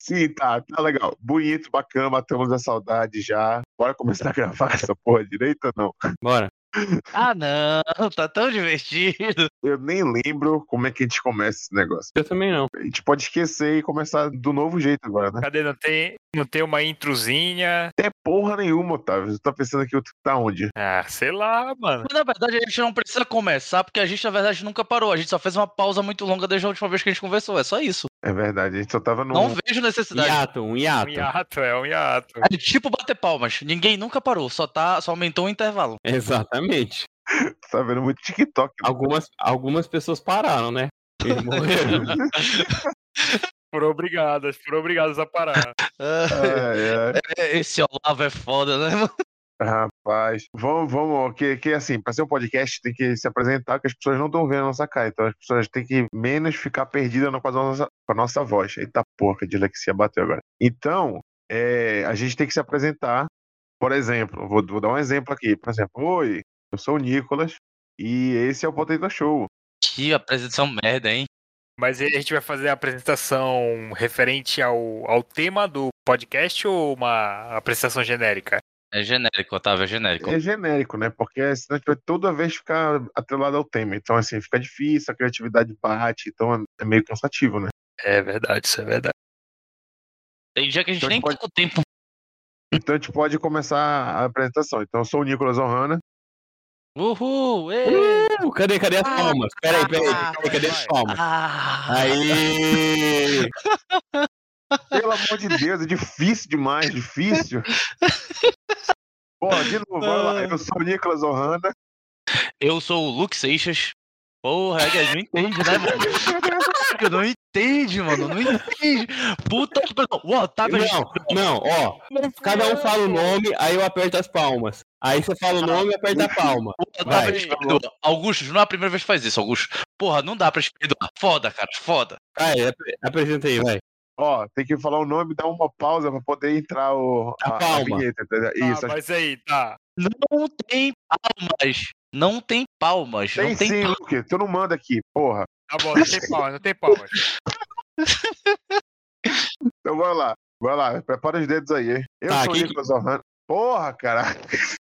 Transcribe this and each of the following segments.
Sim, tá legal. Bonito, bacana, matamos a saudade já. Bora começar a gravar essa porra direito ou não? Bora. Ah, não, tá tão divertido. Eu nem lembro como é que a gente começa esse negócio. Eu também não. A gente pode esquecer e começar do novo jeito agora, né? Cadê? Não tem uma introzinha? Não tem porra nenhuma, Otávio. Você tá pensando que eu tá onde? Ah, sei lá, mano. Mas na verdade a gente não precisa começar, porque a gente na verdade nunca parou. A gente só fez uma pausa muito longa desde a última vez que a gente conversou. É só isso. É verdade, a gente só tava no. Não vejo necessidade. Um Um hiato. hiato, é um hiato. É tipo bater palmas. Ninguém nunca parou. Só aumentou o intervalo. Exatamente. Tá vendo muito TikTok. Né? Algumas pessoas pararam, né? Eles morreram. Foram obrigadas a parar. Esse Olavo é foda, né, mano? Rapaz, vamos, que assim, pra ser um podcast tem que se apresentar, que as pessoas não estão vendo a nossa cara, então as pessoas têm que menos ficar perdidas com a nossa voz. Eita porra, que a dislexia bateu agora. Então, a gente tem que se apresentar, por exemplo, vou dar um exemplo aqui, por exemplo, oi, eu sou o Nicolas e esse é o Potato Show. Que apresentação merda, hein? Mas aí a gente vai fazer a apresentação referente ao tema do podcast ou uma apresentação genérica? É genérico, Otávio, é genérico. É genérico, né? Porque senão a gente vai toda vez ficar atrelado ao tema. Então, assim, fica difícil, a criatividade bate, então é meio cansativo, né? É verdade, isso é verdade. Tem dia que a gente Então, nem pode- tem o tempo. Então a gente pode começar a apresentação. Então, eu sou o Nicolas Ohana. Uhul! Cadê as palmas? Peraí, cadê as palmas? Aí! Pelo amor de Deus, é difícil demais, difícil. Pô, de novo, bora lá. Eu sou o Nicolas Ohana. Eu sou o Luke Seixas. Porra, não entende, né, mano? Não entende, mano. Não entende. Puta que pariu. O Otávio. Não, ó. Cada um fala o nome, aí eu aperto as palmas. Aí você fala o nome e aperta a palma. O Otávio te perdoa. Augusto, não é a primeira vez que faz isso, Augusto. Porra, não dá pra te perdoar. Foda, cara, foda. Vai, apresenta aí, vai. Ó, tem que falar o nome e dar uma pausa pra poder entrar A palma. vinheta. Entendeu? Isso. Mas aí, tá. Não tem palmas. Não tem palmas. Tem Não tem sim, Luke. Tu não manda aqui, porra. Tá bom, não tem palmas. Então vai lá. Prepara os dedos aí, hein? Eu Tá, sou o Nicolas Ohana. Porra, cara.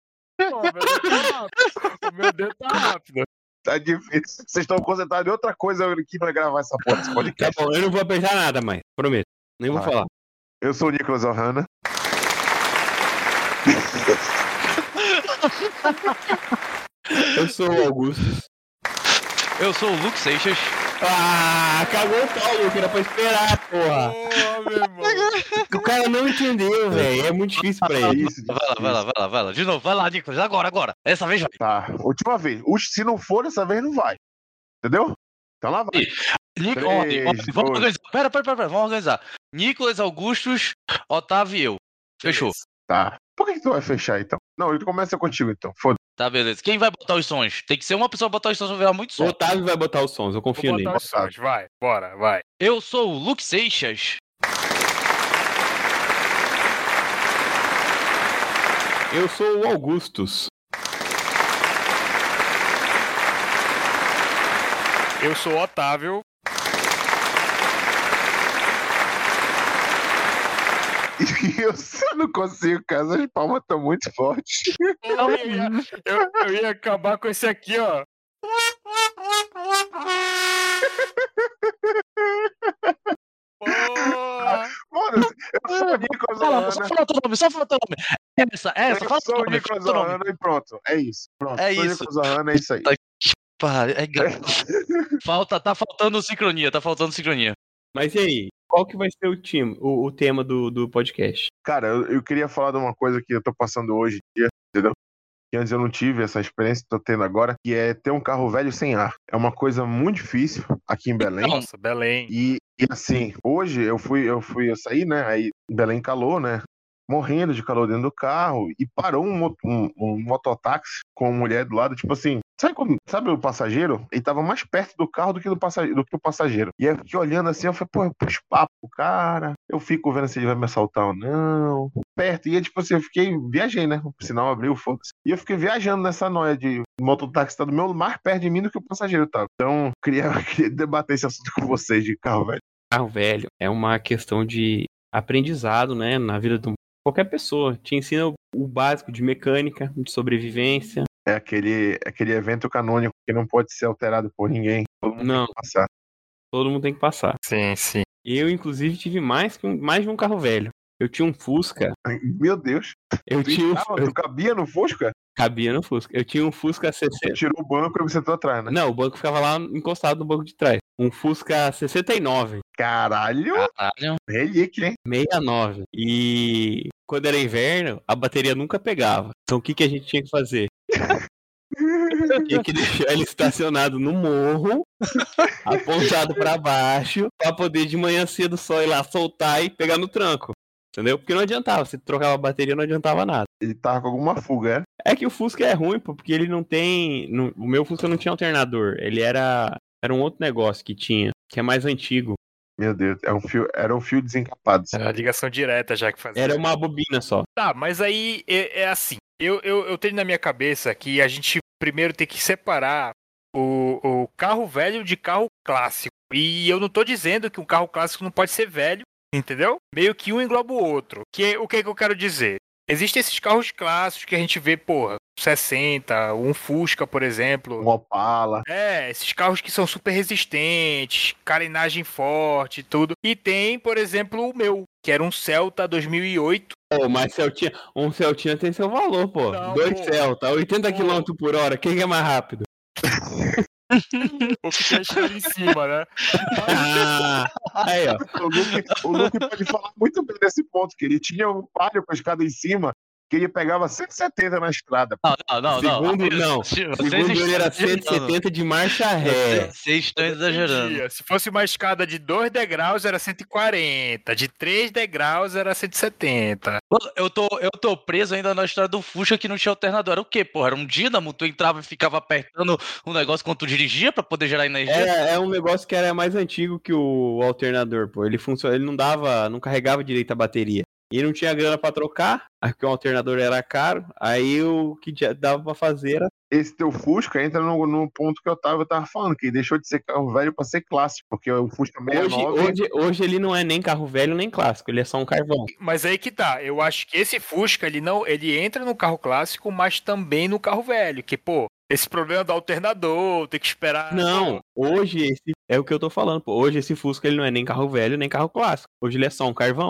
O meu dedo tá rápido. Tá difícil. Vocês estão concentrados em outra coisa aqui pra gravar essa porra desse Tá podcast. bom, eu não vou apertar nada mais, prometo. Nem vou Vai. falar. Eu sou o Nicolas Ohana. Eu sou o Augusto. Eu sou o Luke Seixas. Ah, cagou o pau, Luke, era pra esperar, porra. Porra, meu irmão. O cara não entendeu, velho. É muito difícil pra ele. Isso. Vai lá. De novo, vai lá, Nicolas. Agora. Essa vez vai. Tá, última vez. Se não for, dessa vez não vai. Entendeu? Então lá vai. Vamos organizar. Pera, vamos organizar. Nicolas, Augustus, Otávio e eu. Fechou. Tá. Por que tu vai fechar então? Não, ele começa contigo então. Foda-se. Tá, beleza. Quem vai botar os sons? Tem que ser uma pessoa botar os sons pra virar muito O som. Otávio vai botar os sons, eu confio Vou nele. botar os sons, vai. Bora, vai. Eu sou o Luke Seixas. Eu sou o Augustus. Eu sou o Otávio. E eu não consigo, cara. As palmas estão muito fortes. Eu ia acabar com esse aqui, ó. Porra. Mano, eu sou o Nicolas Ohana. Só fala teu nome. Essa, Eu fala sou teu o nome. Nicolas Fala teu nome. Ohana e pronto. É isso. Pronto. É sou o isso. Nicolas Ohana, é isso aí. Tá faltando sincronia. Mas e aí? Qual que vai ser o tema do podcast? Cara, eu queria falar de uma coisa que eu tô passando hoje em dia, entendeu? Que antes eu não tive essa experiência que tô tendo agora, que é ter um carro velho sem ar. É uma coisa muito difícil aqui em Belém. Nossa, Belém. E assim, hoje eu saí, né? Aí em Belém calor, né? Morrendo de calor dentro do carro e parou um mototáxi com uma mulher do lado, tipo assim, sabe o passageiro? Ele tava mais perto do carro do que o passageiro. E aí eu fiquei olhando assim, eu falei, pô, eu pus papo pro cara, eu fico vendo se ele vai me assaltar ou não. Perto, e aí, tipo assim, viajei, né? O sinal abriu, foda-se. E eu fiquei viajando nessa noia de mototáxi tá do meu mais perto de mim do que o passageiro tava. Então, queria debater esse assunto com vocês de carro velho. Carro velho é uma questão de aprendizado, né, na vida de qualquer pessoa. Te ensina o básico de mecânica, de sobrevivência. É aquele evento canônico que não pode ser alterado por ninguém. Todo mundo Não. tem que passar. Todo mundo tem que passar. Sim, sim. Eu, inclusive, tive mais de um carro velho. Eu tinha um Fusca. Meu Deus. Tu cabia no Fusca? Cabia no Fusca. Eu tinha um Fusca 60. Você tirou o banco e você sentou atrás, né? Não, o banco ficava lá encostado no banco de trás. Um Fusca 69. Caralho. Relíquia, hein? 69. E quando era inverno, a bateria nunca pegava. Então o que a gente tinha que fazer? Tinha que deixar ele estacionado no morro, apontado pra baixo, pra poder de manhã cedo só ir lá soltar e pegar no tranco. Entendeu? Porque não adiantava. Se trocava a bateria, não adiantava nada. Ele tava com alguma fuga, É que o Fusca é ruim, pô, porque ele não tem. O meu Fusca não tinha alternador. Ele era um outro negócio que tinha, que é mais antigo. Meu Deus, era um fio desencapado. Era a ligação direta já que fazia. Era uma bobina só. Tá, mas aí é assim. Eu tenho na minha cabeça que a gente primeiro tem que separar o carro velho de carro clássico. E eu não tô dizendo que um carro clássico não pode ser velho, entendeu? Meio que um engloba o outro. O que eu quero dizer? Existem esses carros clássicos que a gente vê, porra, 60, um Fusca, por exemplo. Um Opala. Esses carros que são super resistentes, carenagem forte e tudo. E tem, por exemplo, o meu, que era um Celta 2008. Pô, mas um Celtinha tem seu valor, pô. Não, 2 pô. Celta, 80 Pô. km por hora, quem é mais rápido? Ou fica cheio em cima, né? Aí, ó. O Luke pode falar muito bem desse ponto, que ele tinha um palio com a escada em cima, que ele pegava 170 na estrada. Não. Segundo ele era 170 de marcha ré. Vocês estão exagerando. Se fosse uma escada de 2 degraus, era 140. De 3 degraus, era 170. Eu tô preso ainda na história do Fusca que não tinha alternador. Era o quê, porra? Era um dínamo? Tu entrava e ficava apertando o negócio quando tu dirigia pra poder gerar energia? É um negócio que era mais antigo que o alternador, pô. Ele não carregava direito a bateria. E não tinha grana pra trocar, porque o alternador era caro. Aí o que dava pra fazer era. Esse teu Fusca entra no ponto que eu tava falando, que deixou de ser carro velho pra ser clássico, porque o Fusca 69... Hoje ele não é nem carro velho nem clássico, ele é só um carvão. Mas aí que tá, eu acho que esse Fusca, ele entra no carro clássico, mas também no carro velho, que, pô, esse problema do alternador, tem que esperar... Não, hoje esse é o que eu tô falando, pô. Hoje esse Fusca ele não é nem carro velho nem carro clássico. Hoje ele é só um carvão.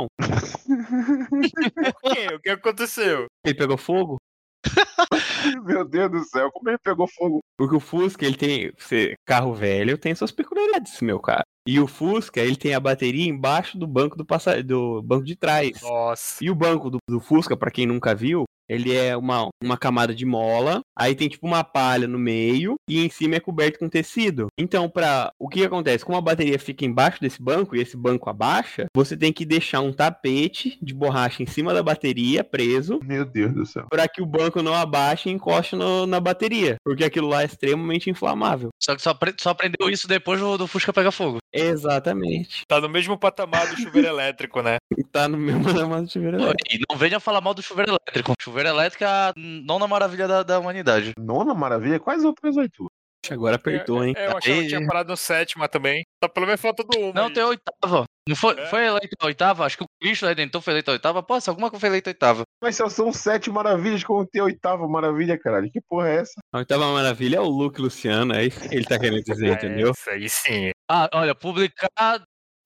Por quê? O que aconteceu? Ele pegou fogo? Meu Deus do céu, como ele pegou fogo? Porque o Fusca, ele tem... Carro velho tem suas peculiaridades, meu cara. E o Fusca, ele tem a bateria embaixo do banco do banco de trás. Nossa. E o banco do Fusca, pra quem nunca viu, ele é uma camada de mola, aí tem tipo uma palha no meio e em cima é coberto com tecido. Então, o que acontece? Como a bateria fica embaixo desse banco e esse banco abaixa, você tem que deixar um tapete de borracha em cima da bateria preso, Meu Deus do céu. para que o banco não abaixe e encoste na bateria, porque aquilo lá é extremamente inflamável. Só que só aprendeu isso depois do Fusca pegar fogo. Exatamente. Tá no mesmo patamar do chuveiro elétrico, né? Tá no mesmo patamar do chuveiro elétrico. E não venha falar mal do chuveiro elétrico. Chuveiro elétrico é a nona maravilha da humanidade. Nona maravilha? Quais outras 8? Agora apertou, hein? Eu achava que tinha parado no 7ª também. Tá pelo menos falta do 1. Não, tem a 8ª. Não foi, É? foi eleito a 8ª? Acho que o Cristo Redentor foi eleito a 8ª. Pô, se alguma coisa foi eleita a 8ª. Mas só são 7 maravilhas, como tem a 8ª maravilha, caralho. Que porra é essa? A oitava maravilha é o Luke Luciano, é isso que ele tá querendo dizer, entendeu? Isso aí sim. Ah, olha, publicado.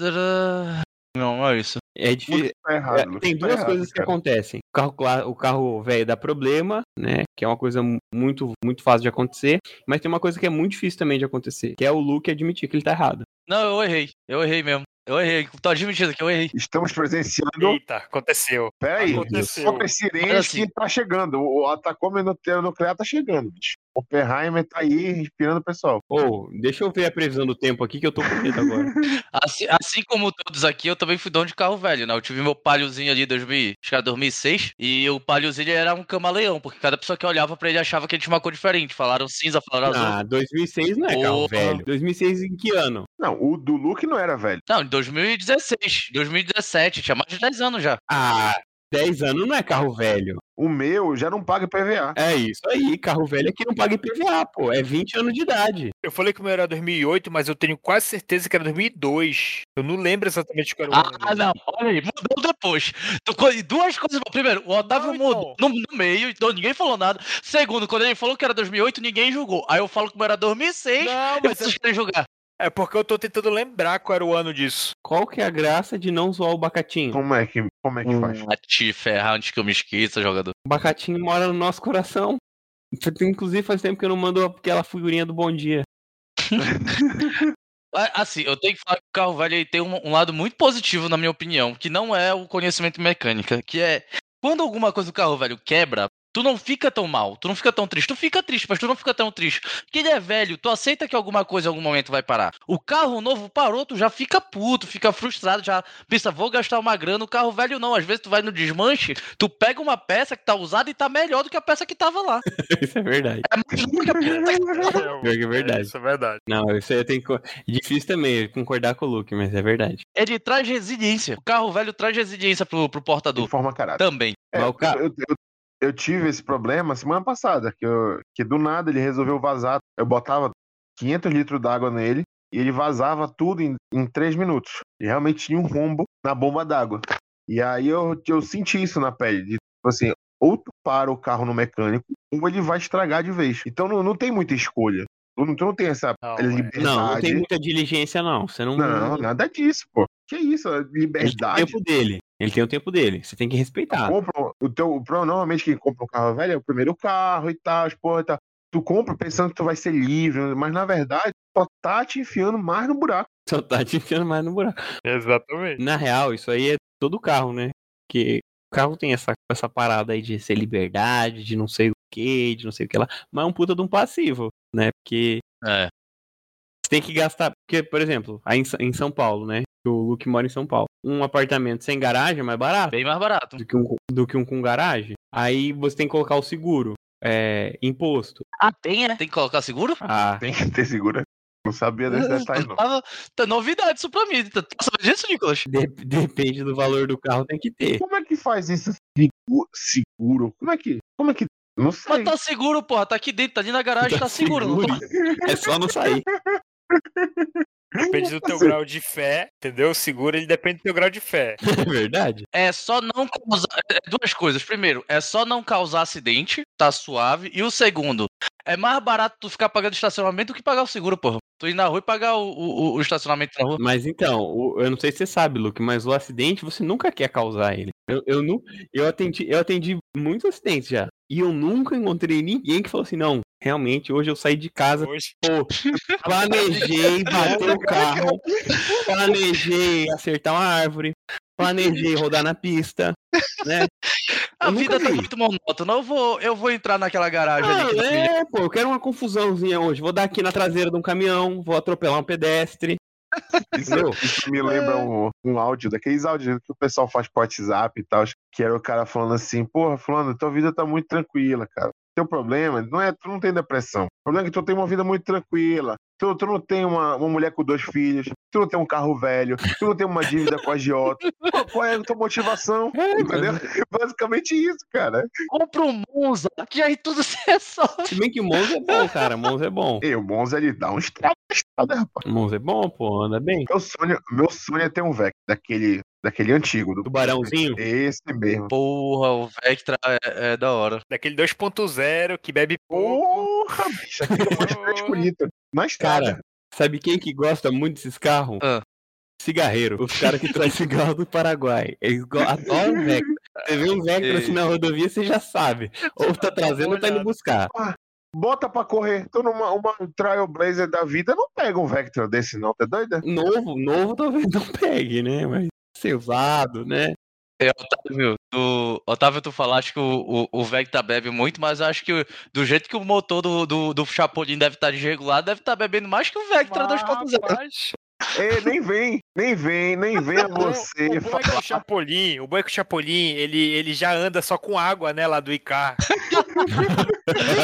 Não é isso. É difícil. Tá errado. Tem tá duas errado, coisas que cara. acontecem. O carro velho dá problema, né? Que é uma coisa muito, muito fácil de acontecer. Mas tem uma coisa que é muito difícil também de acontecer, que é o Luke admitir que ele tá errado. Não, eu errei. Eu errei mesmo. Eu errei. Tô admitindo que eu errei. Estamos presenciando. Eita, aconteceu. Peraí, Aconteceu. outras sirenes Mas assim- que tá chegando. O Atacama nuclear tá chegando, bicho. O Oppenheimer tá aí inspirando o pessoal. Ô, deixa eu ver a previsão do tempo aqui que eu tô com medo agora. Assim como todos aqui, eu também fui dono de carro velho, né? Eu tive meu Paliozinho ali em 2006, e o Paliozinho era um camaleão, porque cada pessoa que olhava pra ele achava que ele tinha uma cor diferente. Falaram cinza, falaram azul. Ah, 2006 não é carro Porra. velho. 2006 em que ano? Não, o do Luke não era velho. Não, em 2016, 2017, tinha mais de 10 anos já. Ah, 10 anos não é carro velho. O meu já não paga IPVA. É isso aí, carro velho é que não paga IPVA, pô. É 20 anos de idade. Eu falei que o meu era 2008, mas eu tenho quase certeza que era 2002. Eu não lembro exatamente qual era o ano. Ah, não, olha aí, mudou depois. Duas coisas. Primeiro, o Otávio Não, então. mudou no meio, então ninguém falou nada. Segundo, quando ele falou que era 2008, ninguém julgou. Aí eu falo que o meu era 2006 Não, e mas vocês querem julgar. é porque eu tô tentando lembrar qual era o ano disso. Qual que é a graça de não zoar o Bacatinho? Como é que faz? A te ferrar antes que eu me esqueça, jogador. O Bacatinho mora no nosso coração. Inclusive faz tempo que eu não mando aquela figurinha do Bom Dia. Assim, eu tenho que falar que o carro velho ele tem um lado muito positivo, na minha opinião, que não é o conhecimento mecânica, que é quando alguma coisa do carro velho quebra, tu não fica tão mal, tu não fica tão triste. Tu fica triste, mas tu não fica tão triste. Porque ele é velho, tu aceita que alguma coisa em algum momento vai parar. O carro novo parou, tu já fica puto, fica frustrado, já pensa, vou gastar uma grana. O carro velho não, às vezes tu vai no desmanche, tu pega uma peça que tá usada e tá melhor do que a peça que tava lá. Isso é verdade. É muito bom que a peça que tava lá. Pior que é verdade. Isso é verdade. Não, isso aí eu tenho que. Difícil também concordar com o Luke, mas é verdade. Ele traz resiliência. O carro velho traz resiliência pro portador. Informa caráter. Também. Mas o carro. Eu tive esse problema semana passada, que do nada ele resolveu vazar. Eu botava 500 litros d'água nele e ele vazava tudo em 3 minutos. E realmente tinha um rombo na bomba d'água. E aí eu senti isso na pele. De, tipo assim, ou tu para o carro no mecânico, ou ele vai estragar de vez. Então não tem muita escolha. Tu não tem essa liberdade. Não tem muita diligência, não. Você não. Não, nada disso, pô. Que isso, Ele tem o liberdade. tempo dele. Ele tem o tempo dele. Você tem que respeitar. Normalmente quem compra um carro velho é o primeiro carro e tal, porra e tal. Tu compra pensando que tu vai ser livre, mas na verdade só tá te enfiando mais no buraco. Só tá te enfiando mais no buraco. Exatamente. Na real, isso aí é todo carro, né? Porque o carro tem essa parada aí de ser liberdade, de não sei o que, de não sei o que lá. Mas é um puta de um passivo, né? Porque É. você tem que gastar. Porque, por exemplo, aí em São Paulo, né? O Luke mora em São Paulo. Um apartamento sem garagem é mais barato Bem mais barato. do que um com garagem. Aí você tem que colocar o seguro. Imposto. Ah, tem, né? Tem que colocar seguro? Ah, Tem que ter seguro. Não sabia desse detalhe, não. Tá novidade isso pra mim. Tá sabendo disso, Nicolas? depende do valor do carro, tem que ter. Como é que faz isso? Seguro? Como é que. Não sei. Mas tá seguro, porra. Tá aqui dentro, tá ali na garagem, tá seguro. Não tá? É só não sair. Depende do teu grau de fé, entendeu? O seguro, ele depende do teu grau de fé. É verdade? É só não causar. Duas coisas. Primeiro, é só não causar acidente, tá suave. E o segundo, é mais barato tu ficar pagando estacionamento do que pagar o seguro, porra. Tu ir na rua e pagar o estacionamento na rua. Mas então, eu não sei se você sabe, Luke, mas o acidente você nunca quer causar ele. Eu atendi muitos acidentes já. E eu nunca encontrei ninguém que falou assim, não, realmente, hoje eu saí de casa, Hoje, pô, planejei bater o carro, planejei acertar uma árvore, planejei rodar na pista, né? A Eu vida nunca tá vi. muito monótona. Eu vou entrar naquela garagem ali que tá brilhando. Pô, eu quero uma confusãozinha hoje. Vou dar aqui na traseira de um caminhão, vou atropelar um pedestre. Isso me lembra um áudio, daqueles áudios que o pessoal faz pro WhatsApp e tal, que era o cara falando assim, porra, fulano, tua vida tá muito tranquila, cara. Teu problema não é, tu não tem depressão. O problema é que tu tem uma vida muito tranquila. Tu não tem uma mulher com 2 filhos, tu não tem um carro velho, tu não tem uma dívida com a agiota. Qual é a tua motivação? Entendeu? Basicamente isso, cara. Compra um Monza, que aí tudo se resolve. Se bem que o Monza é bom, cara. Monza é bom. E o Monza, ele dá um estrago na estrada, rapaz. Monza é bom, pô, anda bem. Meu sonho é ter um Vectra, daquele antigo. Do Tubarãozinho. Esse mesmo. Porra, o Vectra é da hora. daquele 2.0 que bebe pouco. Porra, bicho, aquele é mais bonito. Na estrada. Cara, sabe quem que gosta muito desses carros? Ah. Cigarreiro. Os caras que trazem cigarro do Paraguai. Eles adoram o Vectra. Você vê um Vectra assim na rodovia, você já sabe. Ou tá trazendo ou tá indo buscar. Bota pra correr. Tô numa Trailblazer da vida, não pega um Vectra desse não, tá doida? Novo talvez não pegue, né? Mas ser usado, né? Otávio, tu falaste que o Vectra bebe muito, mas eu acho que do jeito que o motor do Chapolin deve estar desregulado, deve estar bebendo mais que o Vectra 2.0. Rapaz, Nem venha você o bom é que falar. o Chapolin, ele já anda só com água, né, lá do Icar.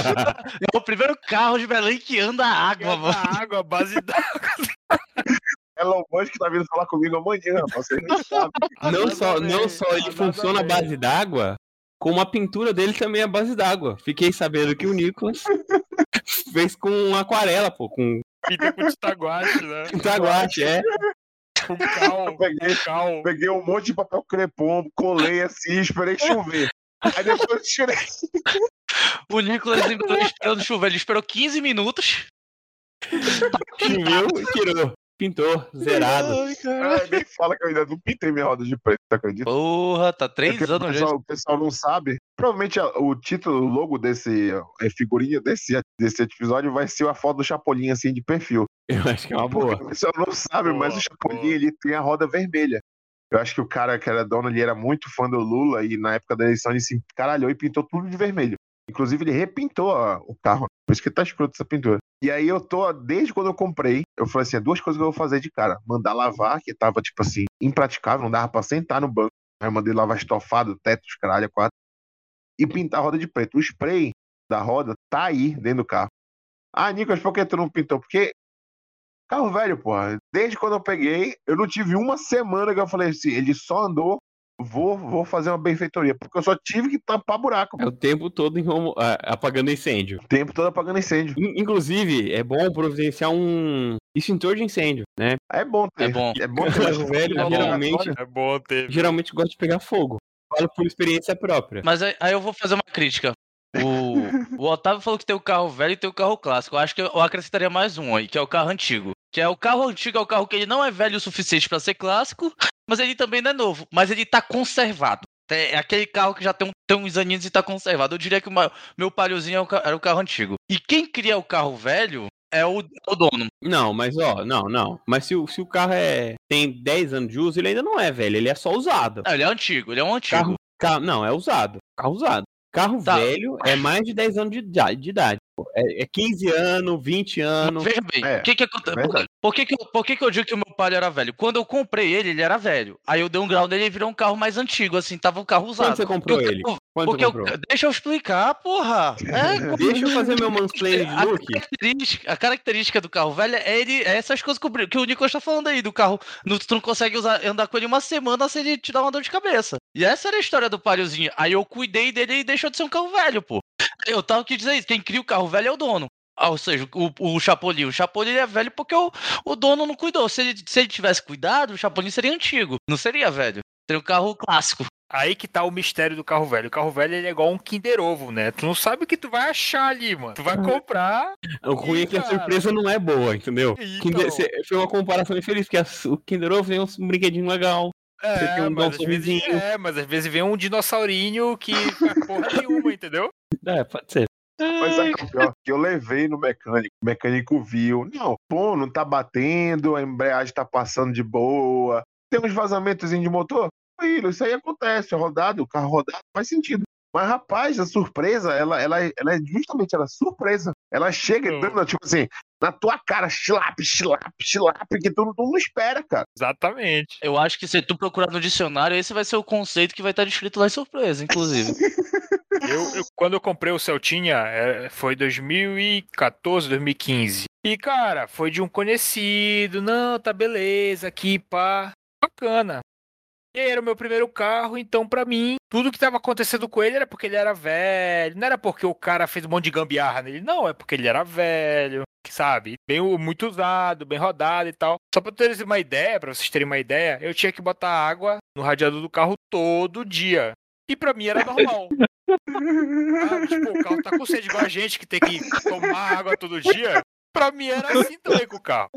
É o primeiro carro de Belém que anda água, mano. Água, base d'água. Elon Musk tá vindo falar comigo amanhã, você não sabe. Não só ele funciona à base d'água, como a pintura dele também é à base d'água. Fiquei sabendo que o Nicolas fez com aquarela, pô, com Pinta com titaguache, né? titaguache, é. Com cal. Peguei um monte de papel crepom, colei assim, esperei chover. Aí depois eu tirei. O Nicolas embalou esperando chover, ele esperou 15 minutos. Imprimiu e tirou. Pintou, zerado. Nem fala que eu ainda não pintei minha roda de preto, tá acredita? Porra, tá 3 Porque anos já. o pessoal não sabe. Provavelmente o título, o logo desse figurinha desse episódio vai ser a foto do Chapolin assim de perfil. Eu acho que é uma boa. Porque o pessoal não sabe, mas Boa, o Chapolin boa. ele tem a roda vermelha. Eu acho que o cara que era dono ali era muito fã do Lula e na época da eleição ele se encaralhou e pintou tudo de vermelho. Inclusive ele repintou o carro. Por isso que tá escroto essa pintura. E aí eu tô, desde quando eu comprei, eu falei assim, 2 coisas que eu vou fazer de cara. Mandar lavar, que tava tipo assim, impraticável, não dava pra sentar no banco. Aí eu mandei lavar estofado, teto, os caralho, 4. E pintar a roda de preto. O spray da roda tá aí dentro do carro. Ah, Nicolas, por que tu não pintou? Porque carro velho, porra. Desde quando eu peguei, eu não tive uma semana que eu falei assim, ele só andou, vou fazer uma benfeitoria. Porque eu só tive que tampar buraco. É o tempo todo apagando incêndio. O tempo todo apagando incêndio. Inclusive, é bom providenciar um extintor de incêndio, né? É bom ter. É bom. É bom ter. Carro velho, geralmente, É bom ter. geralmente gosta de pegar fogo. Falo por experiência própria. Mas aí eu vou fazer uma crítica. O Otávio falou que tem o carro velho e tem o carro clássico. Eu acho que eu acrescentaria mais um aí, que é o carro antigo. Que é o carro antigo, é o carro que ele não é velho o suficiente pra ser clássico, mas ele também não é novo. Mas ele tá conservado. É aquele carro que já tem uns aninhos e tá conservado. Eu diria que o meu Paliozinho era o carro antigo. E quem cria o carro velho é o dono. Não, mas não. Mas se o carro tem 10 anos de uso, ele ainda não é velho, ele é só usado. Não, ele é antigo, ele é um antigo. Não, é usado. Carro usado. Carro Tá. velho é mais de 10 anos de idade. Pô. É 15 anos, 20 anos. Veja bem, É, o que acontece? verdade. Por que eu digo que o meu Palio era velho? Quando eu comprei ele era velho. Aí eu dei um grau nele e virou um carro mais antigo, assim, tava um carro usado. Quando você comprou ele? Quando você comprou? Deixa eu explicar, porra. Deixa eu fazer meu mansplaining de look. A característica do carro velho é essas coisas que o Nicolas tá falando aí, do carro. Tu não consegue andar com ele uma semana sem ele te dar uma dor de cabeça. E essa era a história do Paliozinho. Aí eu cuidei dele e deixou de ser um carro velho, pô. Eu tava aqui dizer isso, quem cria o carro velho é o dono. Ou seja, o Chapolin. O Chapolin é velho porque o dono não cuidou. Se ele tivesse cuidado, o Chapolin seria antigo. Não seria velho. Seria um carro clássico. Aí que tá o mistério do carro velho. O carro velho ele é igual um Kinder Ovo, né? Tu não sabe o que tu vai achar ali, mano. Tu vai comprar. O ruim é que a cara, surpresa não é boa, entendeu? Então. Foi uma comparação infeliz, porque o Kinder Ovo tem um brinquedinho legal. Você tem mas às vezes vem um dinossaurinho que faz porra nenhuma, entendeu? Pode ser. Mas sabe o que é o pior? Que eu levei no mecânico, o mecânico viu. Não, pô, não tá batendo, a embreagem tá passando de boa, tem uns vazamentos de motor. Filho, isso aí acontece, o carro rodado, faz sentido. Mas, rapaz, a surpresa, ela é justamente surpresa. Ela chega dando, tipo assim, na tua cara, chilap, que tu não espera, cara. Exatamente. Eu acho que se tu procurar no dicionário, esse vai ser o conceito que vai estar descrito lá em surpresa, inclusive. Quando eu comprei o Celtinha, foi 2014, 2015. E, cara, foi de um conhecido. Não, tá beleza, aqui, pá. Bacana. E aí era o meu primeiro carro, então pra mim, tudo que tava acontecendo com ele era porque ele era velho. Não era porque o cara fez um monte de gambiarra nele, não, é porque ele era velho, sabe? Muito usado, bem rodado e tal. Só pra vocês terem uma ideia, eu tinha que botar água no radiador do carro todo dia. E pra mim era normal. Tipo, o carro tá com sede igual a gente que tem que tomar água todo dia. Pra mim era assim também com o carro.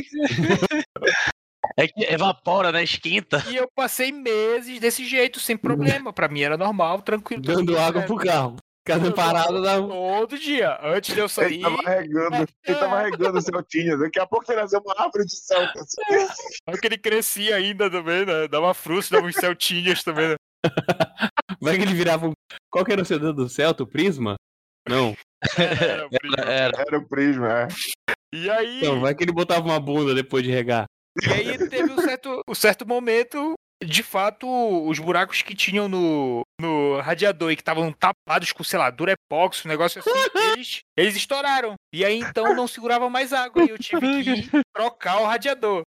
É que evapora, né? Esquenta. E eu passei meses desse jeito, sem problema. Pra mim era normal, tranquilo. Dando água pro carro. Cada parada dava. Todo dia. Antes de eu sair. Ele tava regando o Celtinha. Daqui a pouco ele ia ser uma árvore de Celta. Assim. Olha que ele crescia ainda também, né? Dava frutos, dava uns Celtinhas também, né? Vai que ele virava Qual que era o sedã do Celta? O Prisma? Não. Era. O Prisma, é. E aí. Então, vai que ele botava uma bunda depois de regar. E aí teve um certo momento, de fato, os buracos que tinham no radiador e que estavam tapados com, sei lá, Durepox, um negócio assim, eles estouraram. E aí então não segurava mais água e eu tive que trocar o radiador.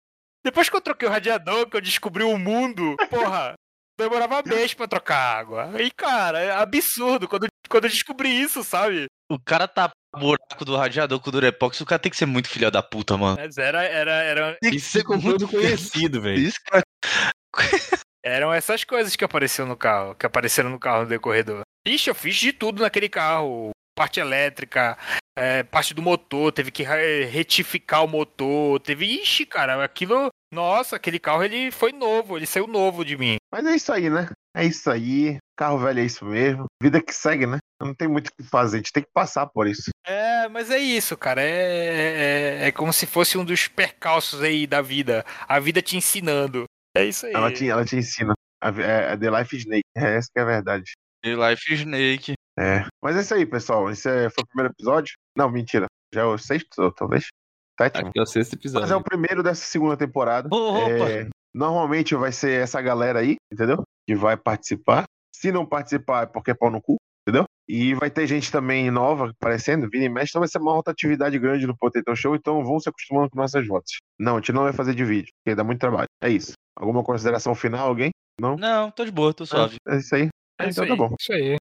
Depois que eu troquei o radiador, que eu descobri o mundo, porra, demorava mês pra trocar água. E, cara, é absurdo quando eu descobri isso, sabe? O cara tá buraco do radiador com o Durepox, o cara tem que ser muito filho da puta, mano. Mas era... Tem que Isso você ser comprou muito do conhecido, velho. Isso, cara. Eram essas coisas que apareceram no carro, no decorrer do... Ixi, eu fiz de tudo naquele carro. Parte elétrica, parte do motor, teve que retificar o motor, ixi, cara, aquilo... Nossa, aquele carro, ele foi novo, ele saiu novo de mim. Mas é isso aí, né? É isso aí. Carro velho é isso mesmo. Vida que segue, né? Não tem muito o que fazer, a gente tem que passar por isso. Mas é isso, cara. É como se fosse um dos percalços aí da vida. A vida te ensinando. É isso aí. Ela te ensina. É The Life Snake. Essa que é a verdade. The Life Snake. Mas é isso aí, pessoal. Esse foi o primeiro episódio. Não, mentira. Já é o sexto, talvez. Sétimo. Aqui é o 6º Mas é episódio. o primeiro dessa segunda temporada. Opa! Normalmente vai ser essa galera aí, entendeu? Que vai participar. Se não participar é porque é pau no cu, entendeu? E vai ter gente também nova aparecendo, vindo e mexe, então vai ser uma rotatividade grande no Potato Show, então vão se acostumando com nossas votos. Não, a gente não vai fazer de vídeo, porque dá muito trabalho. É isso. Alguma consideração final, alguém? Não? Não, tô de boa, tô suave. É isso aí. É isso Então aí. tá bom. Isso aí.